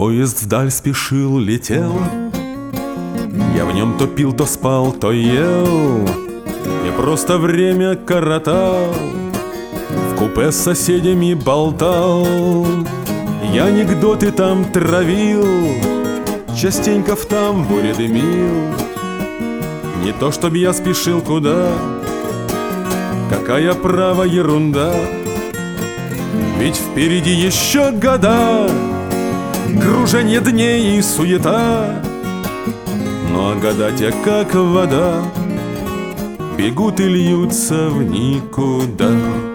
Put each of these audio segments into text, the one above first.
поезд вдаль спешил, летел. Я в нем то пил, то спал, то ел, и просто время коротал. В купе с соседями болтал, я анекдоты там травил, частенько в тамбуре дымил. Не то чтоб я спешил куда, какая право ерунда, ведь впереди еще года, круженье дней и суета. Ну а года те, как вода, бегут и льются в никуда.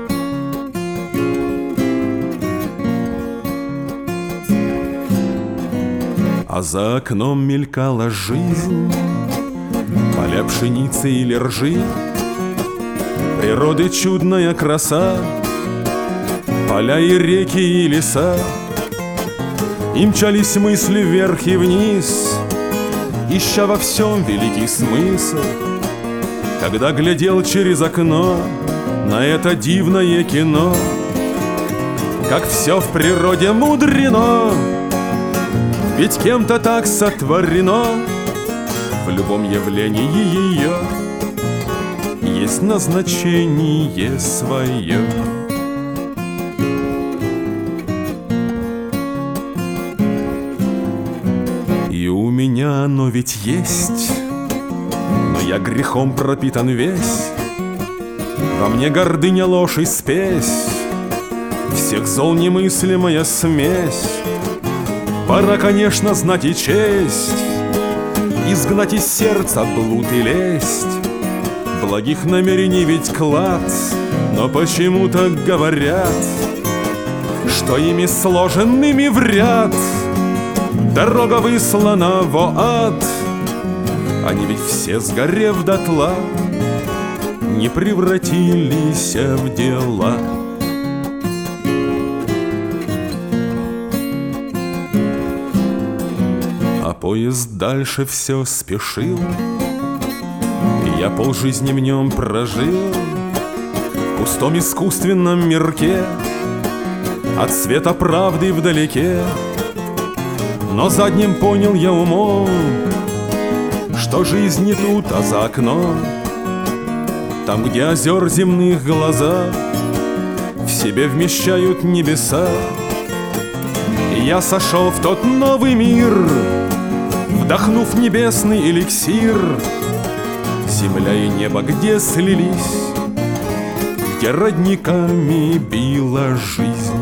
А за окном мелькала жизнь, поля пшеницы или ржи, природы чудная краса, поля и реки и леса. И мчались мысли вверх и вниз, ища во всем великий смысл. Когда глядел через окно на это дивное кино, как все в природе мудрено, ведь кем-то так сотворено. В любом явлении ее есть назначение свое. И у меня оно ведь есть, но я грехом пропитан весь. Во мне гордыня, ложь и спесь, всех зол немыслимая смесь. Пора, конечно, знать и честь, изгнать из сердца блуд и лесть. Благих намерений ведь клад, но почему-то говорят, что ими сложенными в ряд дорога выслана во ад. Они ведь все, сгорев дотла, не превратились в дела. А поезд дальше все спешил, и я полжизни в нем прожил, в пустом искусственном мирке, от света правды вдалеке. Но задним понял я умом, что жизнь не тут, а за окном. Там, где озер земных глаза в себе вмещают небеса. И я сошел в тот новый мир, вдохнув небесный эликсир. Земля и небо где слились, где родниками била жизнь.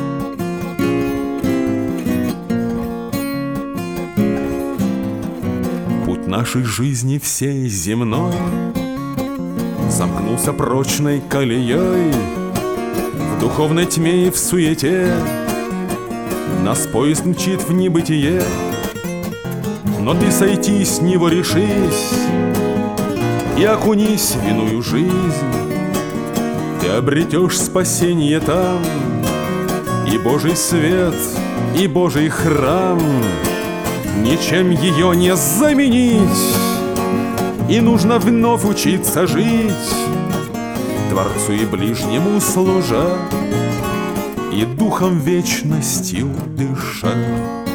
Путь нашей жизни всей земной замкнулся прочной колеей. В духовной тьме и в суете нас поезд мчит в небытие. Но ты сойти с него решись и окунись в иную жизнь. Ты обретешь спасение там, и Божий свет, и Божий храм. Ничем ее не заменить, и нужно вновь учиться жить, Творцу и ближнему служа, и духом вечностью дыша.